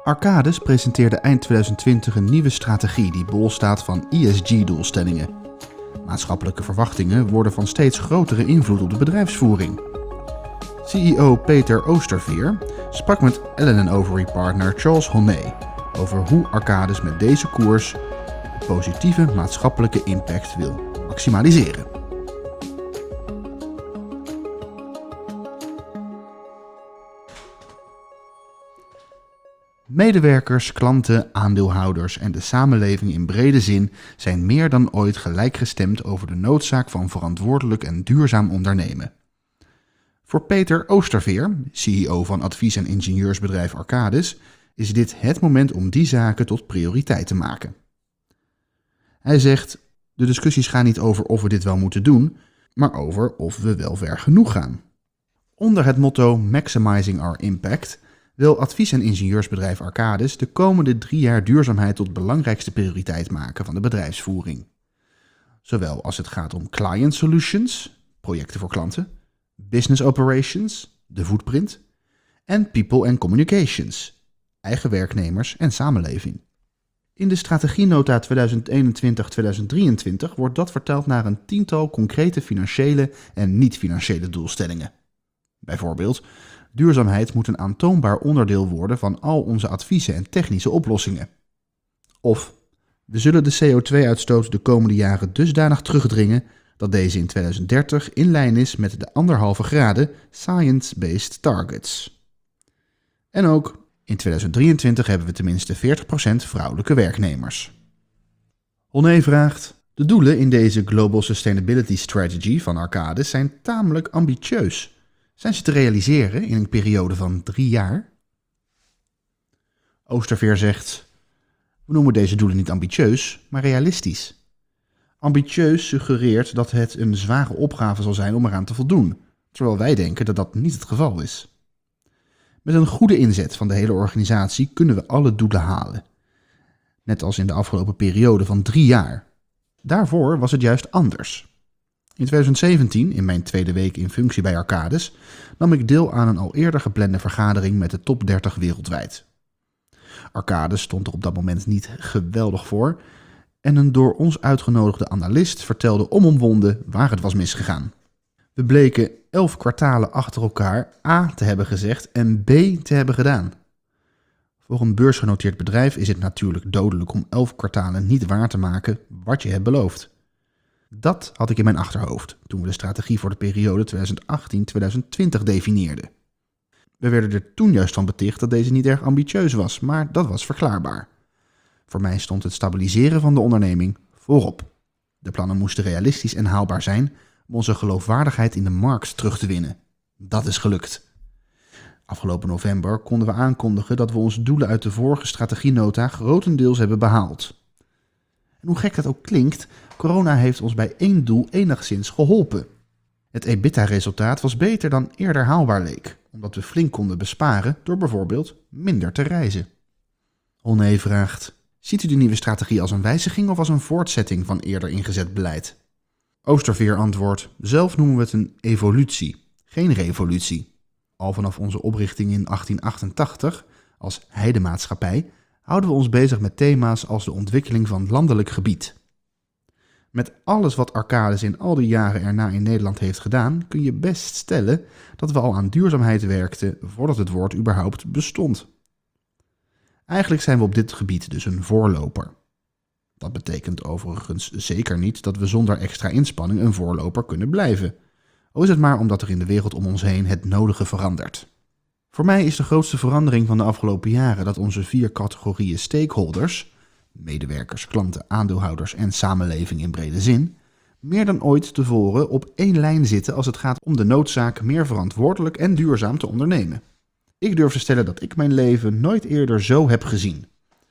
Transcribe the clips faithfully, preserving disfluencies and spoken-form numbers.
Arcadis presenteerde eind twintig twintig een nieuwe strategie die bol staat van E S G-doelstellingen. Maatschappelijke verwachtingen worden van steeds grotere invloed op de bedrijfsvoering. C E O Peter Oosterveer sprak met Allen en Overy partner Charles Honnet over hoe Arcadis met deze koers de positieve maatschappelijke impact wil maximaliseren. Medewerkers, klanten, aandeelhouders en de samenleving in brede zin zijn meer dan ooit gelijkgestemd over de noodzaak van verantwoordelijk en duurzaam ondernemen. Voor Peter Oosterveer, C E O van advies- en ingenieursbedrijf Arcadis, is dit het moment om die zaken tot prioriteit te maken. Hij zegt, de discussies gaan niet over of we dit wel moeten doen, maar over of we wel ver genoeg gaan. Onder het motto Maximizing Our Impact wil advies- en ingenieursbedrijf Arcadis de komende drie jaar duurzaamheid tot belangrijkste prioriteit maken van de bedrijfsvoering. Zowel als het gaat om client solutions, projecten voor klanten, business operations, de footprint, en people and communications, eigen werknemers en samenleving. In de strategienota tweeduizend eenentwintig tot tweeduizend drieëntwintig wordt dat vertaald naar een tiental concrete financiële en niet-financiële doelstellingen. Bijvoorbeeld, duurzaamheid moet een aantoonbaar onderdeel worden van al onze adviezen en technische oplossingen. Of, we zullen de C O twee uitstoot de komende jaren dusdanig terugdringen dat deze in tweeduizend dertig in lijn is met de anderhalve graden Science-Based Targets. En ook, in tweeduizend drieëntwintig hebben we tenminste veertig procent vrouwelijke werknemers. Honnet vraagt, de doelen in deze Global Sustainability Strategy van Arcadis zijn tamelijk ambitieus. Zijn ze te realiseren in een periode van drie jaar? Oosterveer zegt, we noemen deze doelen niet ambitieus, maar realistisch. Ambitieus suggereert dat het een zware opgave zal zijn om eraan te voldoen, terwijl wij denken dat dat niet het geval is. Met een goede inzet van de hele organisatie kunnen we alle doelen halen. Net als in de afgelopen periode van drie jaar. Daarvoor was het juist anders. In tweeduizend zeventien, in mijn tweede week in functie bij Arcadis, nam ik deel aan een al eerder geplande vergadering met de top dertig wereldwijd. Arcadis stond er op dat moment niet geweldig voor en een door ons uitgenodigde analist vertelde onomwonden waar het was misgegaan. We bleken elf kwartalen achter elkaar A te hebben gezegd en B te hebben gedaan. Voor een beursgenoteerd bedrijf is het natuurlijk dodelijk om elf kwartalen niet waar te maken wat je hebt beloofd. Dat had ik in mijn achterhoofd toen we de strategie voor de periode tweeduizend achttien tot tweeduizend twintig definieerden. We werden er toen juist van beticht dat deze niet erg ambitieus was, maar dat was verklaarbaar. Voor mij stond het stabiliseren van de onderneming voorop. De plannen moesten realistisch en haalbaar zijn om onze geloofwaardigheid in de markt terug te winnen. Dat is gelukt. Afgelopen november konden we aankondigen dat we onze doelen uit de vorige strategienota grotendeels hebben behaald. En hoe gek dat ook klinkt, corona heeft ons bij één doel enigszins geholpen. Het EBITDA-resultaat was beter dan eerder haalbaar leek, omdat we flink konden besparen door bijvoorbeeld minder te reizen. Honnet vraagt, ziet u de nieuwe strategie als een wijziging of als een voortzetting van eerder ingezet beleid? Oosterveer antwoordt, zelf noemen we het een evolutie, geen revolutie. Al vanaf onze oprichting in achttien achtentachtig, als heidemaatschappij, houden we ons bezig met thema's als de ontwikkeling van landelijk gebied. Met alles wat Arcadis in al die jaren erna in Nederland heeft gedaan, kun je best stellen dat we al aan duurzaamheid werkten voordat het woord überhaupt bestond. Eigenlijk zijn we op dit gebied dus een voorloper. Dat betekent overigens zeker niet dat we zonder extra inspanning een voorloper kunnen blijven. Al is het maar omdat er in de wereld om ons heen het nodige verandert. Voor mij is de grootste verandering van de afgelopen jaren dat onze vier categorieën stakeholders, medewerkers, klanten, aandeelhouders en samenleving in brede zin, meer dan ooit tevoren op één lijn zitten als het gaat om de noodzaak meer verantwoordelijk en duurzaam te ondernemen. Ik durf te stellen dat ik mijn leven nooit eerder zo heb gezien.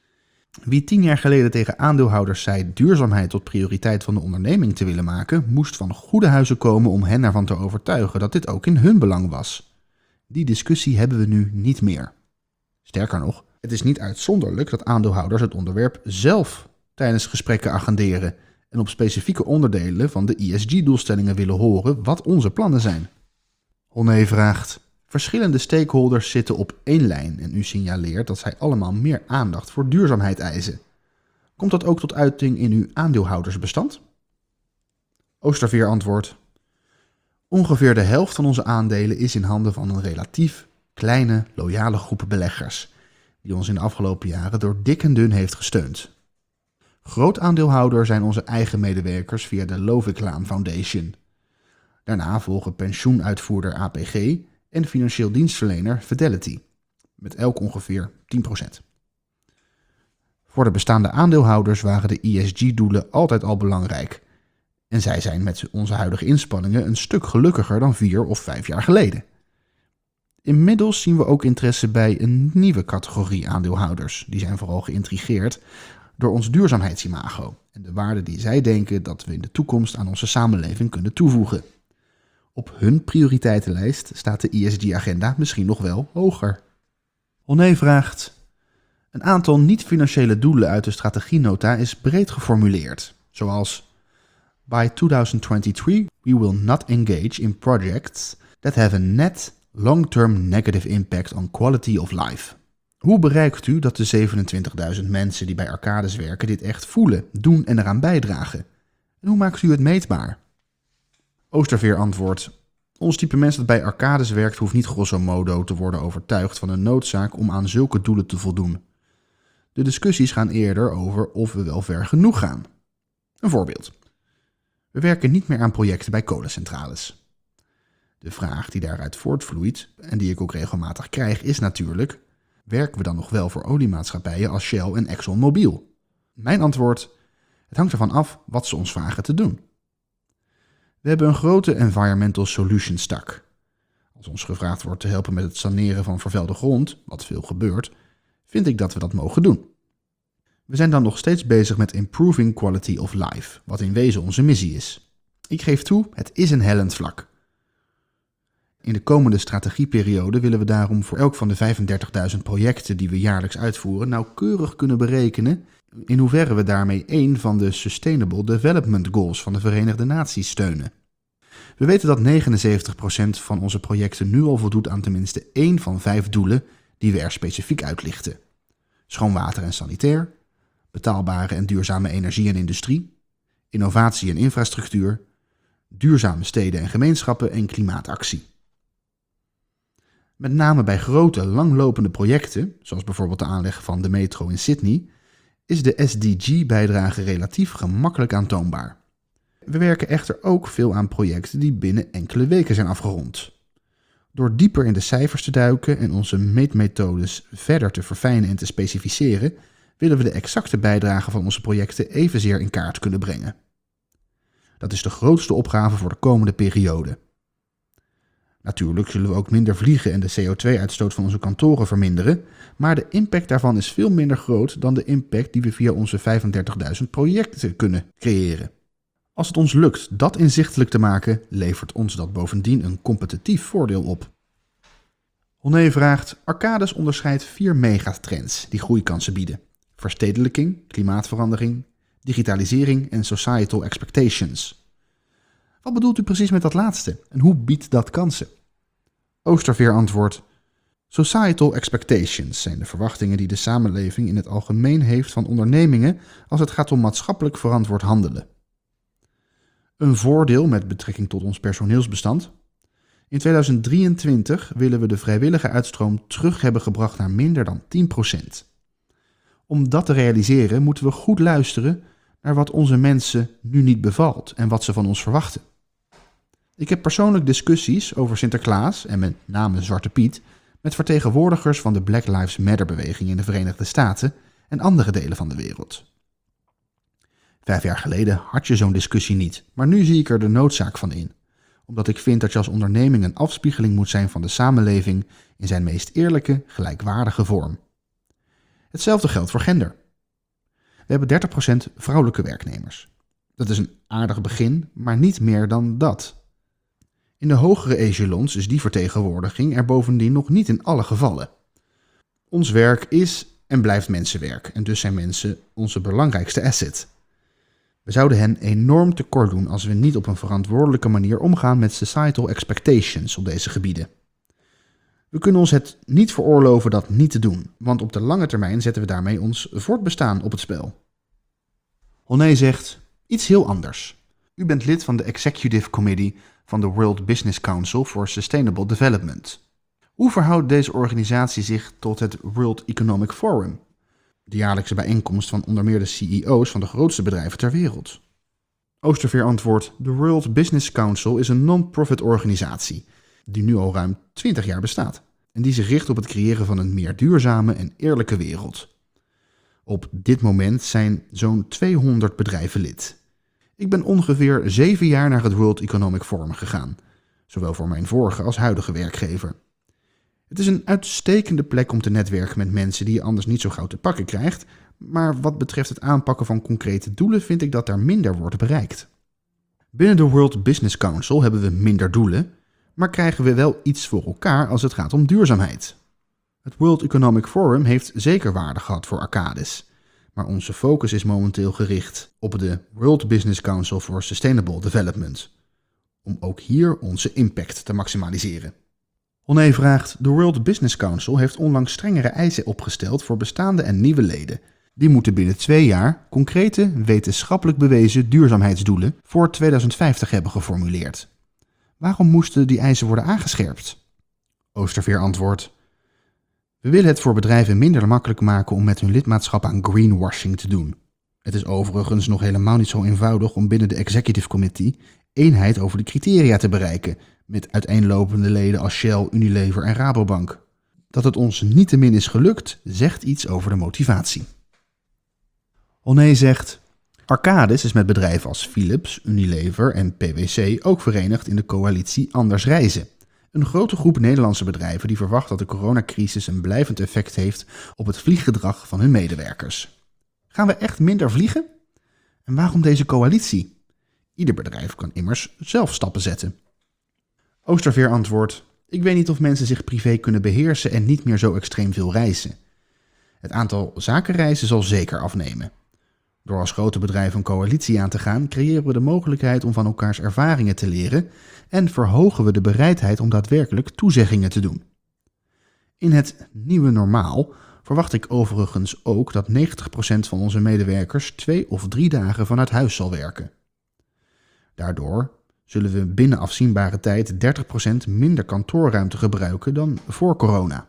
Wie tien jaar geleden tegen aandeelhouders zei duurzaamheid tot prioriteit van de onderneming te willen maken, moest van goede huizen komen om hen ervan te overtuigen dat dit ook in hun belang was. Die discussie hebben we nu niet meer. Sterker nog, het is niet uitzonderlijk dat aandeelhouders het onderwerp zelf tijdens gesprekken agenderen en op specifieke onderdelen van de E S G-doelstellingen willen horen wat onze plannen zijn. Honnet vraagt, Verschillende stakeholders zitten op één lijn en u signaleert dat zij allemaal meer aandacht voor duurzaamheid eisen. Komt dat ook tot uiting in uw aandeelhoudersbestand? Oosterveer antwoordt: ongeveer de helft van onze aandelen is in handen van een relatief kleine, loyale groep beleggers, die ons in de afgelopen jaren door dik en dun heeft gesteund. Groot aandeelhouder zijn onze eigen medewerkers via de Loviklaan Foundation. Daarna volgen pensioenuitvoerder A P G en financieel dienstverlener Fidelity, met elk ongeveer tien procent. Voor de bestaande aandeelhouders waren de E S G-doelen altijd al belangrijk. En zij zijn met onze huidige inspanningen een stuk gelukkiger dan vier of vijf jaar geleden. Inmiddels zien we ook interesse bij een nieuwe categorie aandeelhouders. Die zijn vooral geïntrigeerd door ons duurzaamheidsimago en de waarde die zij denken dat we in de toekomst aan onze samenleving kunnen toevoegen. Op hun prioriteitenlijst staat de E S G-agenda misschien nog wel hoger. Honné vraagt: een aantal niet-financiële doelen uit de strategienota is breed geformuleerd, zoals: By twenty twenty-three, we will not engage in projects that have a net long-term negative impact on quality of life. Hoe bereikt u dat de zevenentwintigduizend mensen die bij Arcadis werken dit echt voelen, doen en eraan bijdragen? En hoe maakt u het meetbaar? Oosterveer antwoordt: ons type mens dat bij Arcadis werkt hoeft niet grosso modo te worden overtuigd van de noodzaak om aan zulke doelen te voldoen. De discussies gaan eerder over of we wel ver genoeg gaan. Een voorbeeld. We werken niet meer aan projecten bij kolencentrales. De vraag die daaruit voortvloeit, en die ik ook regelmatig krijg, is natuurlijk: werken we dan nog wel voor oliemaatschappijen als Shell en ExxonMobil? Mijn antwoord: het hangt ervan af wat ze ons vragen te doen. We hebben een grote environmental solutions tak. Als ons gevraagd wordt te helpen met het saneren van vervuilde grond, wat veel gebeurt, vind ik dat we dat mogen doen. We zijn dan nog steeds bezig met improving quality of life, wat in wezen onze missie is. Ik geef toe, het is een hellend vlak. In de komende strategieperiode willen we daarom voor elk van de vijfendertigduizend projecten die we jaarlijks uitvoeren nauwkeurig kunnen berekenen in hoeverre we daarmee één van de Sustainable Development Goals van de Verenigde Naties steunen. We weten dat negenenzeventig procent van onze projecten nu al voldoet aan tenminste één van vijf doelen die we er specifiek uitlichten. Schoon water en sanitair, betaalbare en duurzame energie en industrie, innovatie en infrastructuur, duurzame steden en gemeenschappen en klimaatactie. Met name bij grote, langlopende projecten, zoals bijvoorbeeld de aanleg van de metro in Sydney, is de S D G-bijdrage relatief gemakkelijk aantoonbaar. We werken echter ook veel aan projecten die binnen enkele weken zijn afgerond. Door dieper in de cijfers te duiken en onze meetmethodes verder te verfijnen en te specificeren, willen we de exacte bijdrage van onze projecten evenzeer in kaart kunnen brengen. Dat is de grootste opgave voor de komende periode. Natuurlijk zullen we ook minder vliegen en de C O twee uitstoot van onze kantoren verminderen, maar de impact daarvan is veel minder groot dan de impact die we via onze vijfendertigduizend projecten kunnen creëren. Als het ons lukt dat inzichtelijk te maken, levert ons dat bovendien een competitief voordeel op. Honné vraagt: Arcadis onderscheidt vier megatrends die groeikansen bieden: verstedelijking, klimaatverandering, digitalisering en societal expectations. Wat bedoelt u precies met dat laatste en hoe biedt dat kansen? Oosterveer antwoordt: societal expectations zijn de verwachtingen die de samenleving in het algemeen heeft van ondernemingen als het gaat om maatschappelijk verantwoord handelen. Een voordeel met betrekking tot ons personeelsbestand: in tweeduizend drieëntwintig willen we de vrijwillige uitstroom terug hebben gebracht naar minder dan tien procent. Om dat te realiseren moeten we goed luisteren naar wat onze mensen nu niet bevalt en wat ze van ons verwachten. Ik heb persoonlijk discussies over Sinterklaas en met name Zwarte Piet met vertegenwoordigers van de Black Lives Matter-beweging in de Verenigde Staten en andere delen van de wereld. Vijf jaar geleden had je zo'n discussie niet, maar nu zie ik er de noodzaak van in, omdat ik vind dat je als onderneming een afspiegeling moet zijn van de samenleving in zijn meest eerlijke, gelijkwaardige vorm. Hetzelfde geldt voor gender. We hebben dertig procent vrouwelijke werknemers. Dat is een aardig begin, maar niet meer dan dat. In de hogere echelons is die vertegenwoordiging er bovendien nog niet in alle gevallen. Ons werk is en blijft mensenwerk en dus zijn mensen onze belangrijkste asset. We zouden hen enorm tekort doen als we niet op een verantwoordelijke manier omgaan met societal expectations op deze gebieden. We kunnen ons het niet veroorloven dat niet te doen, want op de lange termijn zetten we daarmee ons voortbestaan op het spel. Honné zegt iets heel anders. U bent lid van de Executive Committee van de World Business Council for Sustainable Development. Hoe verhoudt deze organisatie zich tot het World Economic Forum, de jaarlijkse bijeenkomst van onder meer de C E O's van de grootste bedrijven ter wereld? Oosterveer antwoordt: de World Business Council is een non-profit organisatie die nu al ruim twintig jaar bestaat en die zich richt op het creëren van een meer duurzame en eerlijke wereld. Op dit moment zijn zo'n tweehonderd bedrijven lid. Ik ben ongeveer zeven jaar naar het World Economic Forum gegaan, zowel voor mijn vorige als huidige werkgever. Het is een uitstekende plek om te netwerken met mensen die je anders niet zo gauw te pakken krijgt, maar wat betreft het aanpakken van concrete doelen vind ik dat er minder wordt bereikt. Binnen de World Business Council hebben we minder doelen, maar krijgen we wel iets voor elkaar als het gaat om duurzaamheid. Het World Economic Forum heeft zeker waarde gehad voor Arcadis, maar onze focus is momenteel gericht op de World Business Council for Sustainable Development, om ook hier onze impact te maximaliseren. Honné vraagt: de World Business Council heeft onlangs strengere eisen opgesteld voor bestaande en nieuwe leden. Die moeten binnen twee jaar concrete, wetenschappelijk bewezen duurzaamheidsdoelen voor tweeduizend vijftig hebben geformuleerd. Waarom moesten die eisen worden aangescherpt? Oosterveer antwoordt: we willen het voor bedrijven minder makkelijk maken om met hun lidmaatschap aan greenwashing te doen. Het is overigens nog helemaal niet zo eenvoudig om binnen de Executive Committee eenheid over de criteria te bereiken, met uiteenlopende leden als Shell, Unilever en Rabobank. Dat het ons niettemin is gelukt, zegt iets over de motivatie. Honné zegt: Arcadis is met bedrijven als Philips, Unilever en P W C ook verenigd in de coalitie Anders Reizen. Een grote groep Nederlandse bedrijven die verwacht dat de coronacrisis een blijvend effect heeft op het vlieggedrag van hun medewerkers. Gaan we echt minder vliegen? En waarom deze coalitie? Ieder bedrijf kan immers zelf stappen zetten. Oosterveer antwoordt: ik weet niet of mensen zich privé kunnen beheersen en niet meer zo extreem veel reizen. Het aantal zakenreizen zal zeker afnemen. Door als grote bedrijf een coalitie aan te gaan, creëren we de mogelijkheid om van elkaars ervaringen te leren en verhogen we de bereidheid om daadwerkelijk toezeggingen te doen. In het nieuwe normaal verwacht ik overigens ook dat negentig procent van onze medewerkers twee of drie dagen vanuit huis zal werken. Daardoor zullen we binnen afzienbare tijd dertig procent minder kantoorruimte gebruiken dan voor corona.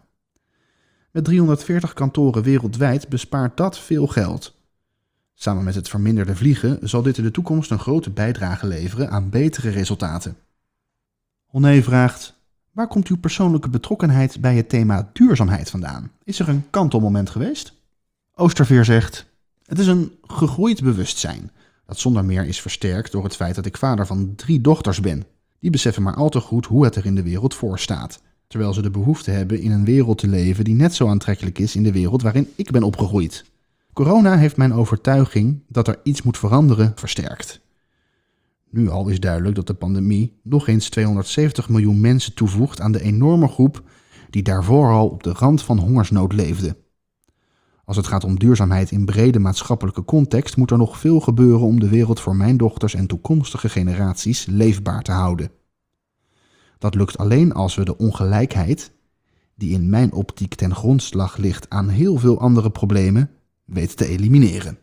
Met driehonderdveertig kantoren wereldwijd bespaart dat veel geld. Samen met het verminderde vliegen zal dit in de toekomst een grote bijdrage leveren aan betere resultaten. Honné vraagt: waar komt uw persoonlijke betrokkenheid bij het thema duurzaamheid vandaan? Is er een kantelmoment geweest? Oosterveer zegt: het is een gegroeid bewustzijn, dat zonder meer is versterkt door het feit dat ik vader van drie dochters ben. Die beseffen maar al te goed hoe het er in de wereld voor staat, terwijl ze de behoefte hebben in een wereld te leven die net zo aantrekkelijk is in de wereld waarin ik ben opgegroeid. Corona heeft mijn overtuiging dat er iets moet veranderen versterkt. Nu al is duidelijk dat de pandemie nog eens tweehonderdzeventig miljoen mensen toevoegt aan de enorme groep die daarvoor al op de rand van hongersnood leefde. Als het gaat om duurzaamheid in brede maatschappelijke context, moet er nog veel gebeuren om de wereld voor mijn dochters en toekomstige generaties leefbaar te houden. Dat lukt alleen als we de ongelijkheid, die in mijn optiek ten grondslag ligt aan heel veel andere problemen, weten te elimineren.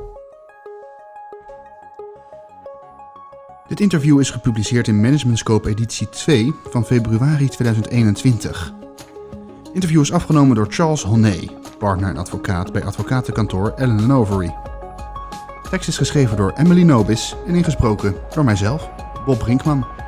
Dit interview is gepubliceerd in Management Scope editie twee van februari tweeduizend eenentwintig. Het interview is afgenomen door Charles Honné, partner en advocaat bij advocatenkantoor Allen en Overy. De tekst is geschreven door Emily Nobis en ingesproken door mijzelf, Bob Brinkman.